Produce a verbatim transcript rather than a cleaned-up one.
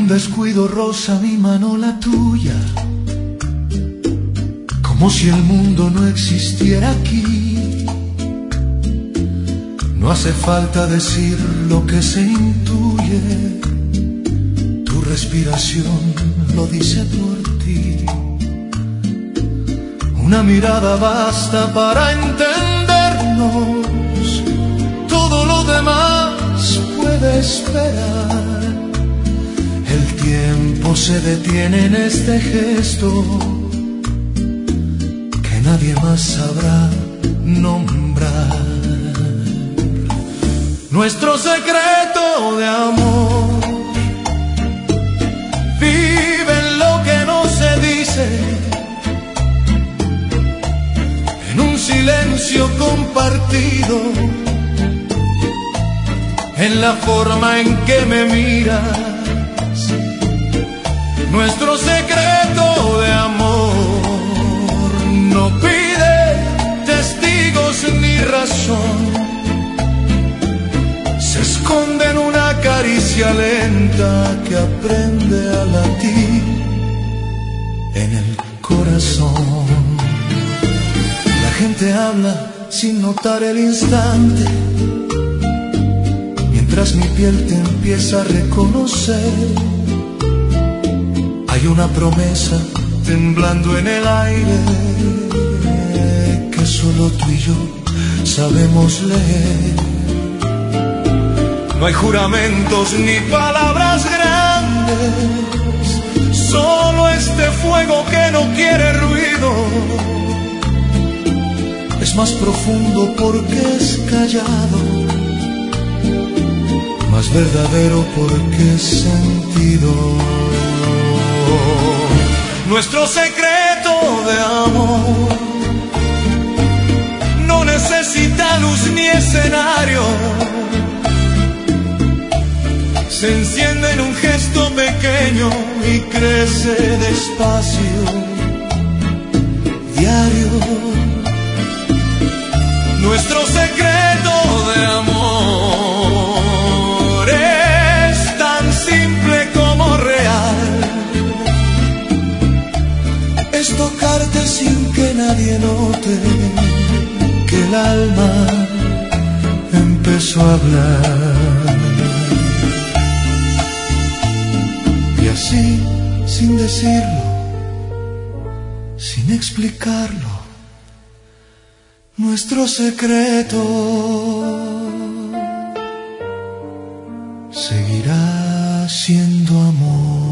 un descuido roza mi mano la tuya, como si el mundo no existiera aquí. No hace falta decir lo que se intuye, tu respiración lo dice por ti. Una mirada basta para entendernos, todo lo demás puede esperar. El tiempo se detiene en este gesto que nadie más sabrá nombrar. Nuestro secreto de amor vive en lo que no se dice, en un silencio compartido, en la forma en que me miras. Nuestro secreto de amor no pide testigos ni razón, se esconde en una caricia lenta que aprende a latir en el corazón. La gente habla sin notar el instante, mientras mi piel te empieza a reconocer. Hay una promesa temblando en el aire que solo tú y yo sabemos leer. No hay juramentos ni palabras grandes, solo este fuego que no quiere ruido. Es más profundo porque es callado, más verdadero porque es sentido. Nuestro secreto de amor no necesita luz ni escenario, se enciende en un gesto pequeño y crece despacio, diario. Nuestro secreto de amor es tan simple como real, es tocarte sin que nadie note que el alma empezó a hablar. Y así, sin decirlo, sin explicarlo, nuestro secreto seguirá siendo amor.